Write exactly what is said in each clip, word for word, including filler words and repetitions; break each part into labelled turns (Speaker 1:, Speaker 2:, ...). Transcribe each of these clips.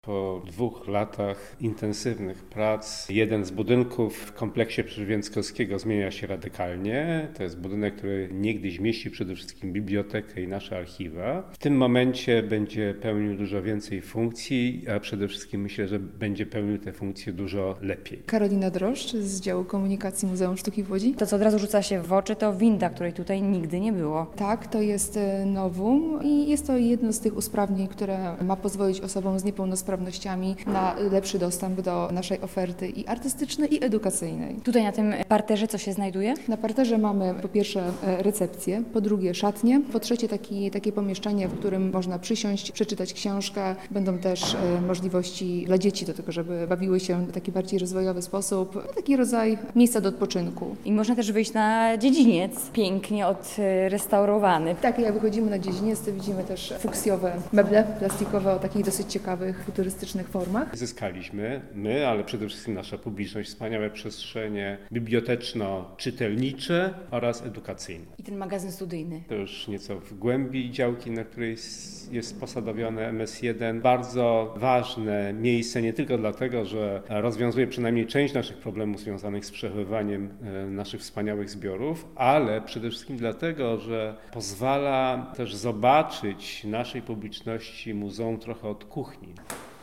Speaker 1: Po dwóch latach intensywnych prac jeden z budynków w kompleksie Przeworskiego zmienia się radykalnie. To jest budynek, który niegdyś mieści przede wszystkim bibliotekę i nasze archiwa. W tym momencie będzie pełnił dużo więcej funkcji, a przede wszystkim myślę, że będzie pełnił te funkcje dużo lepiej.
Speaker 2: Karolina Droszcz z działu komunikacji Muzeum Sztuki w Łodzi.
Speaker 3: To, co od razu rzuca się w oczy, to winda, której tutaj nigdy nie było.
Speaker 2: Tak, to jest nowum i jest to jedno z tych usprawnień, które ma pozwolić osobom z niepełnosprawnościami na lepszy dostęp do naszej oferty i artystycznej, i edukacyjnej.
Speaker 3: Tutaj na tym parterze co się znajduje?
Speaker 2: Na parterze mamy po pierwsze recepcję, po drugie szatnię, po trzecie taki, takie pomieszczenie, w którym można przysiąść, przeczytać książkę. Będą też możliwości dla dzieci do tego, żeby bawiły się w taki bardziej rozwojowy sposób. Taki rodzaj miejsca do odpoczynku.
Speaker 3: I można też wyjść na dziedziniec, pięknie odrestaurowany.
Speaker 2: Tak, jak wychodzimy na dziedziniec, to widzimy też fuksjowe meble plastikowe o takich dosyć ciekawych, futurystycznych formach.
Speaker 1: Zyskaliśmy my, ale przede wszystkim nasza publiczność, wspaniałe przestrzenie biblioteczno-czytelnicze oraz edukacyjne.
Speaker 3: I ten magazyn studyjny.
Speaker 1: To już nieco w głębi działki, na której jest posadowione M S jeden. Bardzo ważne miejsce, nie tylko dlatego, że rozwiązuje przynajmniej część naszych problemów związanych z przechowywaniem naszych wspaniałych zbiorów, ale przede wszystkim dlatego, że pozwala też zobaczyć naszej publiczności muzeum trochę od kuchni.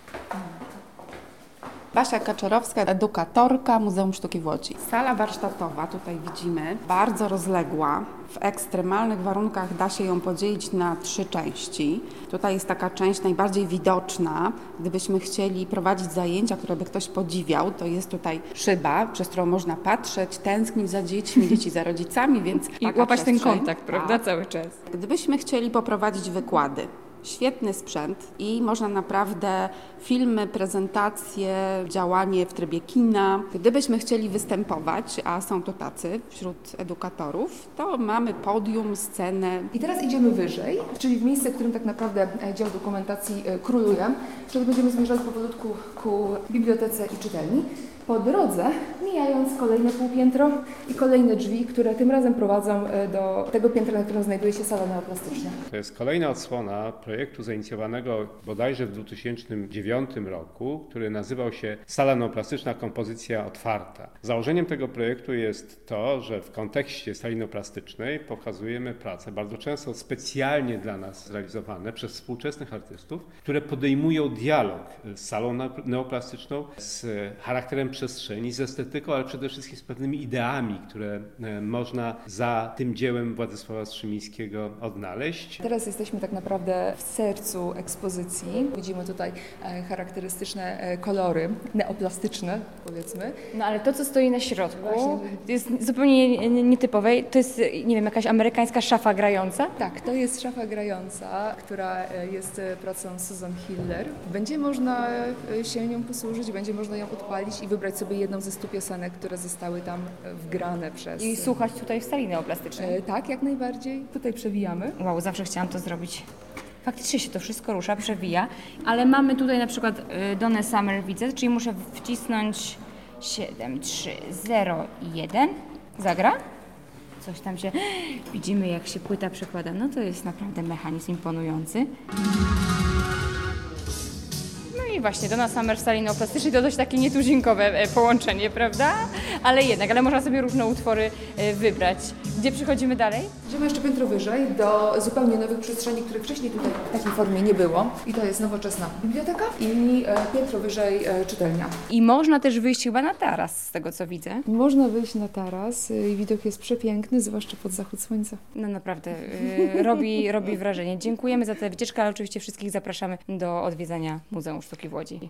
Speaker 4: Basia Kaczorowska, edukatorka Muzeum Sztuki w Łodzi. Sala warsztatowa, tutaj widzimy, bardzo rozległa. W ekstremalnych warunkach da się ją podzielić na trzy części. Tutaj jest taka część najbardziej widoczna. Gdybyśmy chcieli prowadzić zajęcia, które by ktoś podziwiał, to jest tutaj szyba, przez którą można patrzeć, tęsknić za dziećmi, dzieci za rodzicami, więc
Speaker 3: I
Speaker 4: taka
Speaker 3: łapać ten
Speaker 4: przestrzeń.
Speaker 3: kontakt, prawda,
Speaker 4: Tak.
Speaker 3: cały czas.
Speaker 4: Gdybyśmy chcieli poprowadzić wykłady, świetny sprzęt i można naprawdę filmy, prezentacje, działanie w trybie kina. Gdybyśmy chcieli występować, a są to tacy wśród edukatorów, to mamy podium, scenę.
Speaker 2: I teraz idziemy wyżej, czyli w miejsce, w którym tak naprawdę dział dokumentacji króluje, czyli będziemy zmierzać powolutku ku bibliotece i czytelni. Po drodze, mijając kolejne półpiętro i kolejne drzwi, które tym razem prowadzą do tego piętra, na którym znajduje się sala neoplastyczna.
Speaker 1: To jest kolejna odsłona projektu zainicjowanego bodajże w dwa tysiące dziewiątym roku, który nazywał się Sala Neoplastyczna Kompozycja Otwarta. Założeniem tego projektu jest to, że w kontekście sali neoplastycznej pokazujemy prace, bardzo często specjalnie dla nas zrealizowane przez współczesnych artystów, które podejmują dialog z salą neoplastyczną, z charakterem przestrzeni, z estetyką, ale przede wszystkim z pewnymi ideami, które można za tym dziełem Władysława Strzemińskiego odnaleźć.
Speaker 2: Teraz jesteśmy tak naprawdę w sercu ekspozycji. Widzimy tutaj charakterystyczne kolory, neoplastyczne powiedzmy.
Speaker 3: No ale to, co stoi na środku,
Speaker 2: Właśnie.
Speaker 3: to jest zupełnie nietypowe. To jest, nie wiem, jakaś amerykańska szafa grająca?
Speaker 2: Tak, to jest szafa grająca, która jest pracą Susan Hiller. Będzie można się nią posłużyć, będzie można ją odpalić i wybrać sobie jedną ze stu piosenek, które zostały tam wgrane przez...
Speaker 3: I słuchać tutaj w sali neoplastycznej.
Speaker 2: E, tak, jak najbardziej. Tutaj przewijamy.
Speaker 3: Wow, zawsze chciałam to zrobić. Faktycznie się to wszystko rusza, przewija, ale mamy tutaj na przykład y, Donnę Summer, widzę, czyli muszę wcisnąć siedem, trzy, zero i jeden. Zagra? Coś tam się... Widzimy, jak się płyta przekłada. No to jest naprawdę mechanizm imponujący. No i właśnie, Donna Summer w sali neoplastycznej to dość takie nietuzinkowe połączenie, prawda? Ale jednak, ale można sobie różne utwory wybrać. Gdzie przechodzimy dalej?
Speaker 2: Idziemy jeszcze piętro wyżej do zupełnie nowych przestrzeni, których wcześniej tutaj w takiej formie nie było. I to jest nowoczesna biblioteka i piętro wyżej czytelnia.
Speaker 3: I można też wyjść chyba na taras, z tego co widzę.
Speaker 2: Można wyjść na taras i widok jest przepiękny, zwłaszcza pod zachód słońca.
Speaker 3: No naprawdę, yy, robi, robi wrażenie. Dziękujemy za tę wycieczkę, ale oczywiście wszystkich zapraszamy do odwiedzania Muzeum Sztuki w Łodzi.